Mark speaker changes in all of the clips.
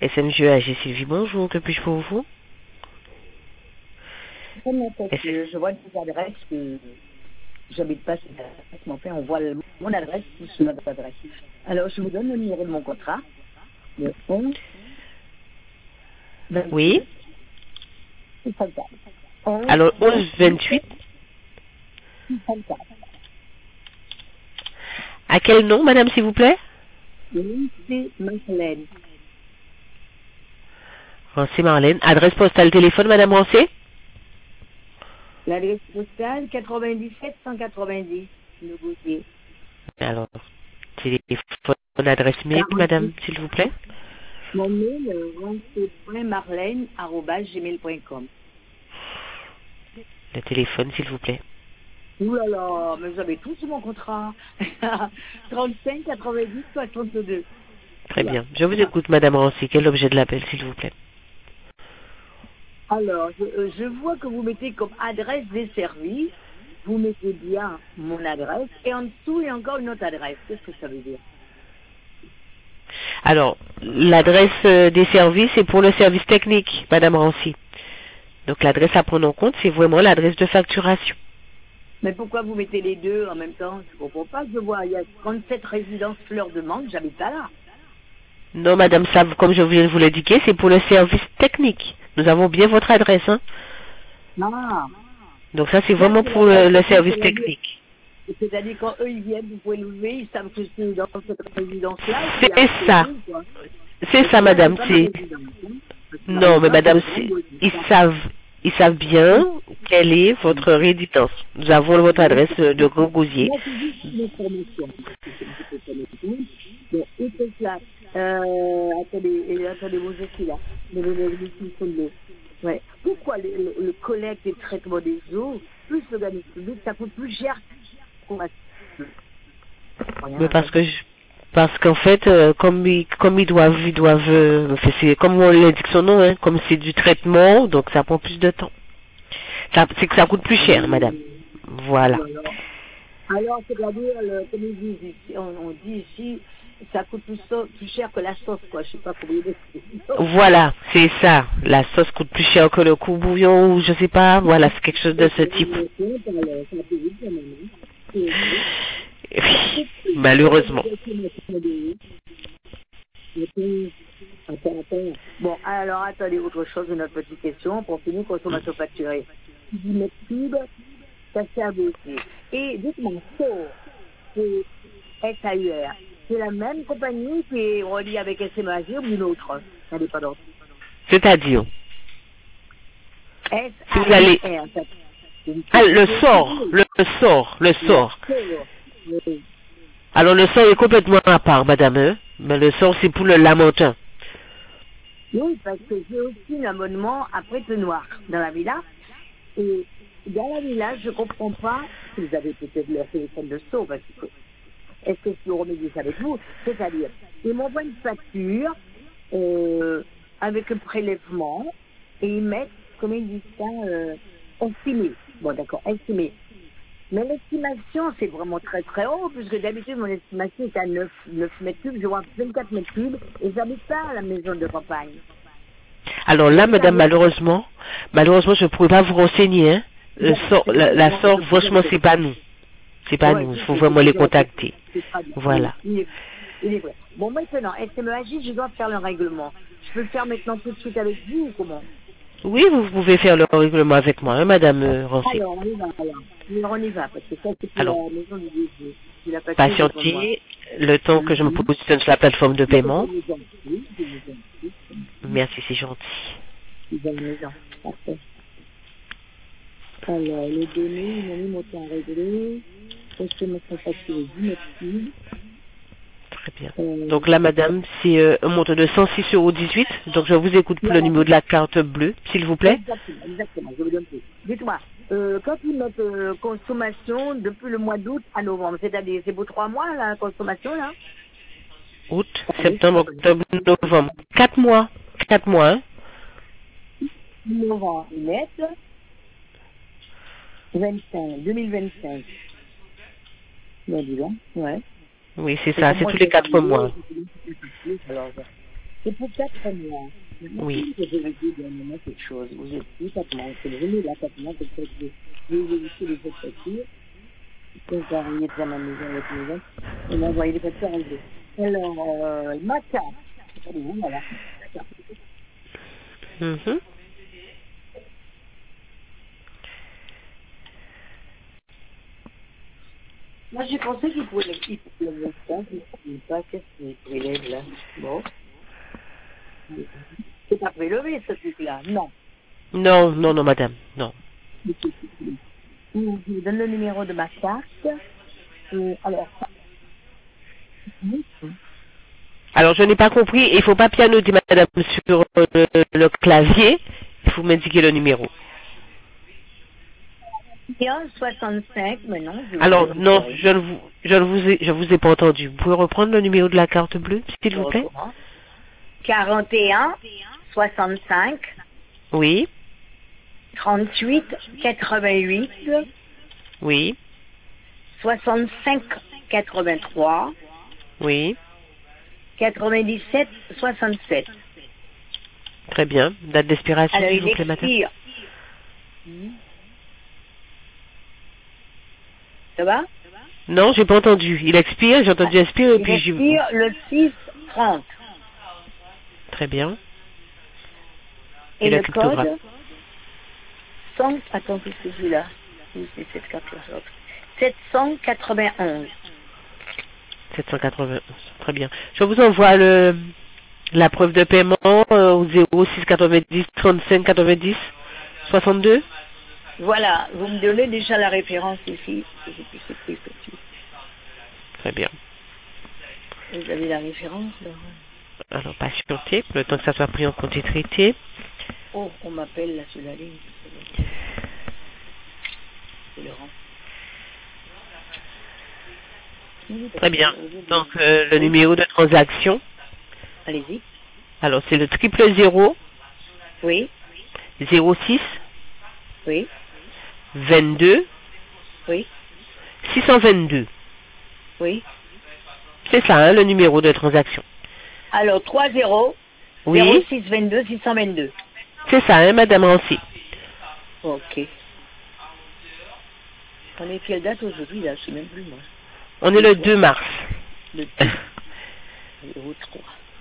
Speaker 1: SMGEAG Sylvie, bonjour, que puis-je pour vous?
Speaker 2: Je vois des adresses que j'habite pas cette adresse, mais enfin on voit mon adresse sur notre adresse. Alors je vous donne le numéro de mon contrat, le 11 28
Speaker 1: Oui.
Speaker 2: 64. 11
Speaker 1: Alors, 11-28.
Speaker 2: 64.
Speaker 1: À quel nom, madame, s'il vous plaît?
Speaker 2: C'est Marlène.
Speaker 1: Rancé Marlène. Adresse postale téléphone, madame Rancé?
Speaker 2: L'adresse postale 97 190, le Gautier.
Speaker 1: Alors, téléphone, adresse mail,
Speaker 2: 46.
Speaker 1: madame, s'il vous plaît?
Speaker 2: Mon mail, rancé.marlène@gmail.com.
Speaker 1: Le téléphone, s'il vous plaît.
Speaker 2: Ouh là là, mais vous avez tout sur mon contrat. 35 90 62.
Speaker 1: Très bien. Je vous écoute, madame Rancé. Quel objet de l'appel, s'il vous plaît?
Speaker 2: Alors, je vois que vous mettez comme adresse des services, vous mettez bien mon adresse, et en dessous, il y a encore une autre adresse. Qu'est-ce que ça veut dire?
Speaker 1: Alors, l'adresse des services est pour le service technique, madame Rancé. Donc, l'adresse à prendre en compte, c'est vraiment l'adresse de facturation.
Speaker 2: Mais pourquoi vous mettez les deux en même temps? Je comprends pas. Je vois, il y a 37 résidences Fleur de Manque, j'habite pas là.
Speaker 1: Non, madame, ça, comme je viens de vous l'indiquer, c'est pour le service technique. Nous avons bien votre adresse, hein.
Speaker 2: Ah.
Speaker 1: Donc ça, c'est vraiment pour le service technique.
Speaker 2: C'est-à-dire, quand eux, ils viennent, vous pouvez lever, ils savent que c'est dans cette résidence-là.
Speaker 1: C'est ça. C'est ça, madame. C'est... Non, mais madame, ils savent bien quelle est votre résidence. Nous avons votre adresse de Grand Gousier.
Speaker 2: Attendez, vous êtes là. Ouais. Pourquoi le collecte et le traitement des eaux, plus l'organisme public, ça coûte plus cher qu'on va...
Speaker 1: Mais parce qu'en fait, comme ils doivent, c'est comme on l'indique son nom, hein, comme c'est du traitement, donc ça prend plus de temps. C'est que ça coûte plus cher, madame. Voilà.
Speaker 2: Alors, c'est-à-dire, comme ils disent ici, on dit ici, ça coûte plus cher que la sauce, quoi. Je sais pas comment dire.
Speaker 1: Voilà, c'est ça. La sauce coûte plus cher que le coup bouillon, ou je sais pas. Voilà, c'est quelque chose de ce type. Malheureusement.
Speaker 2: Bon, alors attendez, autre chose, une autre petite question pour finir, consommation facturée. Notre pub, ça sert aussi. Et dites-moi, c'est SAUR, c'est la même compagnie qui est reliée avec SMAG ou une autre indépendante?
Speaker 1: C'est-à-dire, si vous allez...
Speaker 2: SAUR.
Speaker 1: Ah, le sort. Alors le sort est complètement à part, madame, hein? Mais le sort c'est pour le lamentin.
Speaker 2: Oui, parce que j'ai aussi un abonnement à Prête-Noir dans la villa. Et dans la villa, je ne comprends pas, si vous avez peut-être leur téléphone de saut, parce que est-ce que je peux remédier ça avec vous? C'est-à-dire, ils m'envoient une facture avec un prélèvement et ils mettent, comment ils disent ça, estimé. Bon, d'accord, estimé. Mais l'estimation, c'est vraiment très très haut, puisque d'habitude, mon estimation est à 9 mètres cubes, je vois 24 mètres cubes, et j'habite pas à la maison de campagne.
Speaker 1: Alors là, madame, malheureusement, je ne pourrais pas vous renseigner, hein. La sort, franchement, c'est pas nous. C'est pas nous, il faut vraiment les contacter. Voilà.
Speaker 2: Il est vrai. Bon, maintenant, SMEAG, je dois faire le règlement. Je peux le faire maintenant tout de suite avec vous ou comment?
Speaker 1: Oui, vous pouvez faire le règlement avec moi, hein, madame Rancé.
Speaker 2: Alors, on y va, parce que ça, c'est pour la maison du
Speaker 1: patientez le temps que je me positionne sur la plateforme de paiement. Merci, c'est gentil.
Speaker 2: Alors, les données, ils m'ont mis mon temps à régler. Consommation facturée 10 mètres cubes.
Speaker 1: Très bien. Donc là, madame, c'est un montant de 106,18 €. Donc je vous écoute pour le numéro de la carte bleue, s'il vous plaît.
Speaker 2: Exactement, je vous donne plus. Dites-moi, quand ils mettent consommation depuis le mois d'août à novembre, c'est-à-dire c'est pour 3 mois la consommation là?
Speaker 1: Août, septembre, octobre, novembre. 4 mois. 4 mois, hein?
Speaker 2: Novembre, ils mettent 2025. Bon, dis donc, ouais.
Speaker 1: Oui, c'est ça, c'est tous les 4 mois.
Speaker 2: C'est pour 4 mois.
Speaker 1: Oui.
Speaker 2: Je vais vous dire quelque chose. Vous êtes plus 4 mois. C'est le venez là, 4 mois, c'est que j'ai vérifié les autres factures. Quand j'ai arrivé dans ma maison avec mes gens, on m'a envoyé les factures en deux. Alors, ma carte. Allez, voilà.
Speaker 1: Mhm.
Speaker 2: Moi, j'ai pensé qu'il pouvait le mettre ça, puis il ne pas qu'est-ce qu'il prélève là. Bon. C'est pas prélevé, ce truc-là. Non.
Speaker 1: Non, non, non, madame, non.
Speaker 2: Je vous donne le numéro de ma carte. Alors,
Speaker 1: Alors, je n'ai pas compris. Il faut pas pianoter, madame, sur le clavier. Il faut m'indiquer le numéro.
Speaker 2: 65, mais non.
Speaker 1: Alors, non, je vous ai pas entendu. Vous pouvez reprendre le numéro de la carte bleue, s'il vous plaît?
Speaker 2: 41, 65,
Speaker 1: Oui,
Speaker 2: 38, 88,
Speaker 1: oui,
Speaker 2: 65, 83,
Speaker 1: oui.
Speaker 2: 97, 67.
Speaker 1: Très bien. Date d'expiration,
Speaker 2: Alors,
Speaker 1: s'il
Speaker 2: il
Speaker 1: vous plaît, madame.
Speaker 2: expire. Ça va?
Speaker 1: Non, j'ai pas entendu. Il expire, j'ai entendu expire, et
Speaker 2: Il
Speaker 1: puis
Speaker 2: expire le 6-30.
Speaker 1: Très bien.
Speaker 2: Et
Speaker 1: la
Speaker 2: le
Speaker 1: cryptographie.
Speaker 2: code 100, attends, qu'est-ce que j'ai là? Oui, c'est cette carte-là. 791.
Speaker 1: 791. Très bien. Je vous envoie la preuve de paiement au 06 90 35 90 62.
Speaker 2: Voilà, vous me donnez déjà la référence ici.
Speaker 1: Très bien.
Speaker 2: Vous avez la référence là?
Speaker 1: Alors, patientez, le temps que ça soit pris en compte et traité.
Speaker 2: Oh, on m'appelle là sur la ligne. C'est Laurent.
Speaker 1: Très bien. Donc, le numéro de transaction.
Speaker 2: Allez-y.
Speaker 1: Alors, c'est le 000
Speaker 2: Oui,
Speaker 1: 06
Speaker 2: oui,
Speaker 1: 22
Speaker 2: oui,
Speaker 1: 622.
Speaker 2: oui.
Speaker 1: C'est ça, hein, le numéro de transaction.
Speaker 2: Alors, 30
Speaker 1: Oui.
Speaker 2: 06 22 622.
Speaker 1: C'est ça, hein, madame Rancy.
Speaker 2: Ok. On est quelle date aujourd'hui là? Je sais même plus moi.
Speaker 1: On est le 2 mars.
Speaker 2: Le 2. 03.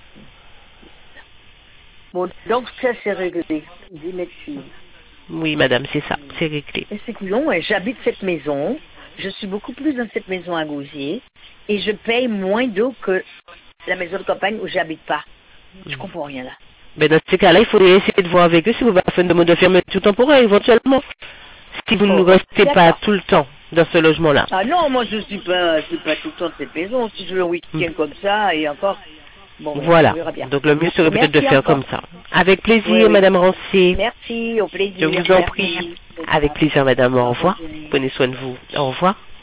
Speaker 2: Bon, donc ça c'est réglé. Délective.
Speaker 1: Oui, madame, c'est ça, c'est réglé.
Speaker 2: Et c'est couillon, ouais, j'habite cette maison. Je suis beaucoup plus dans cette maison à Gousier. Et je paye moins d'eau que la maison de campagne où j'habite pas. Je comprends rien là.
Speaker 1: Mais dans ces cas-là, il faudrait essayer de voir avec eux si vous pouvez faire une demande de fermeture temporaire éventuellement. Si vous ne restez pas tout le temps dans ce logement-là.
Speaker 2: Ah non, moi je suis pas tout le temps de cette maison. Si je veux le week-end comme ça et encore. Bon,
Speaker 1: voilà.
Speaker 2: on verra bien.
Speaker 1: Donc le mieux serait peut-être de faire
Speaker 2: encore.
Speaker 1: comme ça. Avec plaisir,
Speaker 2: Oui, oui.
Speaker 1: madame Rancy.
Speaker 2: Merci, au plaisir.
Speaker 1: Je vous en prie. Avec plaisir, madame. Au revoir. Prenez soin de vous. Au revoir.